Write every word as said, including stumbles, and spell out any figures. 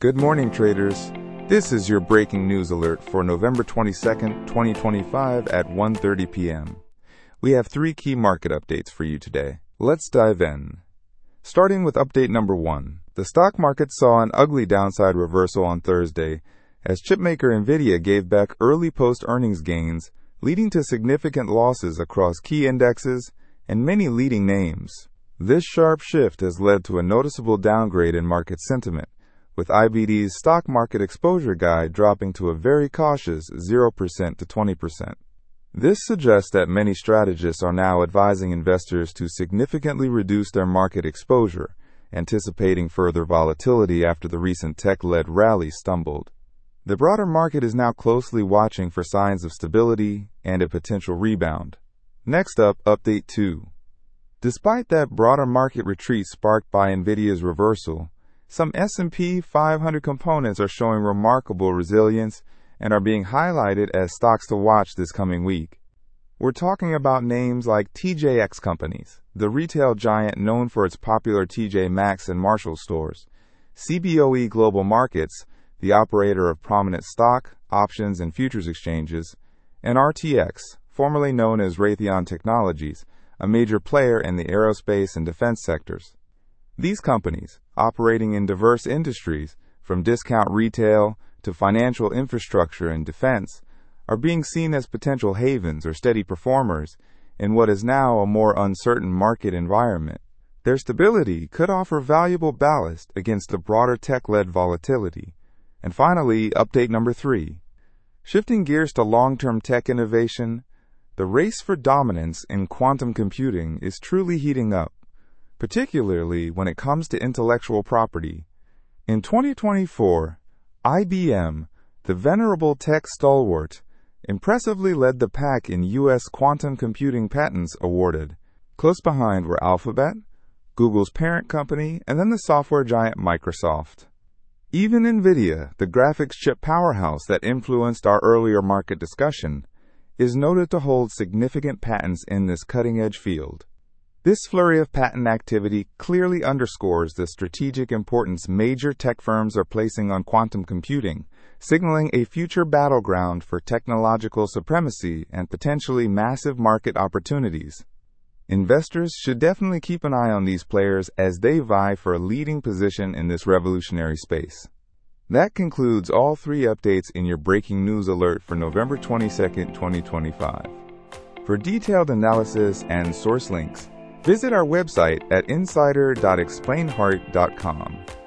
Good morning, traders. This is your breaking news alert for November twenty-second, twenty twenty-five at one thirty p m We have three key market updates for you today. Let's dive in. Starting with update number one, the stock market saw an ugly downside reversal on Thursday as chipmaker Nvidia gave back early post-earnings gains, leading to significant losses across key indexes and many leading names. This sharp shift has led to a noticeable downgrade in market sentiment, with I B D's stock market exposure guide dropping to a very cautious zero percent to twenty percent. This suggests that many strategists are now advising investors to significantly reduce their market exposure, anticipating further volatility after the recent tech-led rally stumbled. The broader market is now closely watching for signs of stability and a potential rebound. Next up, update two. Despite that broader market retreat sparked by Nvidia's reversal, some S and P five hundred components are showing remarkable resilience and are being highlighted as stocks to watch this coming week. We're talking about names like T J X Companies, the retail giant known for its popular T J Maxx and Marshall stores, C B O E Global Markets, the operator of prominent stock, options, and futures exchanges, and R T X, formerly known as Raytheon Technologies, a major player in the aerospace and defense sectors. These companies, operating in diverse industries, from discount retail to financial infrastructure and defense, are being seen as potential havens or steady performers in what is now a more uncertain market environment. Their stability could offer valuable ballast against the broader tech-led volatility. And finally, update number three. Shifting gears to long-term tech innovation, the race for dominance in quantum computing is truly heating up, particularly when it comes to intellectual property. In twenty twenty-four, I B M, the venerable tech stalwart, impressively led the pack in U S quantum computing patents awarded. Close behind were Alphabet, Google's parent company, and then the software giant Microsoft. Even Nvidia, the graphics chip powerhouse that influenced our earlier market discussion, is noted to hold significant patents in this cutting-edge field. This flurry of patent activity clearly underscores the strategic importance major tech firms are placing on quantum computing, signaling a future battleground for technological supremacy and potentially massive market opportunities. Investors should definitely keep an eye on these players as they vie for a leading position in this revolutionary space. That concludes all three updates in your breaking news alert for November twenty-second, twenty twenty-five. For detailed analysis and source links, visit our website at insider dot explain heart dot com.